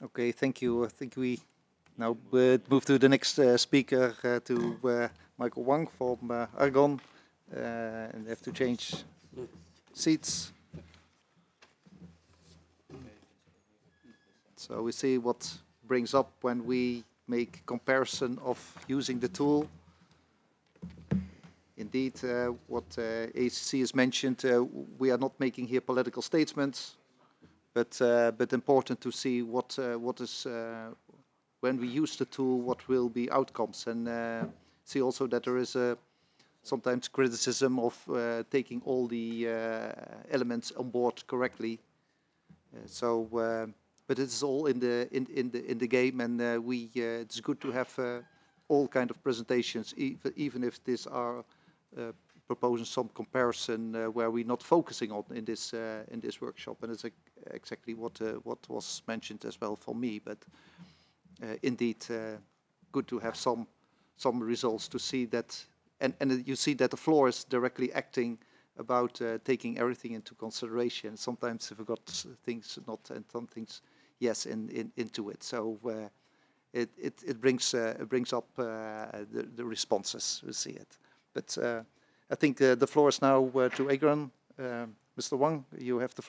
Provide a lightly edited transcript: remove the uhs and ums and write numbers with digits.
Okay, thank you. I think we now move to the next speaker, to Michael Wang from Argonne, and have to change seats. So we see what brings up when we make comparison of using the tool. Indeed, what ACC has mentioned, we are not making here political statements, but important to see what is when we use the tool, what will be outcomes, and see also that there is sometimes criticism of taking all the elements on board correctly. But it's all in the game, and it's good to have all kind of presentations, even if these are proposing some comparison where we're not focusing on in this workshop, and it's exactly what was mentioned as well for me. But indeed, good to have some results to see that, and you see that the floor is directly acting about taking everything into consideration. Sometimes if we got things not, and some things yes into it. So it brings up the responses. We see it. But I think the floor is now to Agron. Mr. Wang, you have the floor.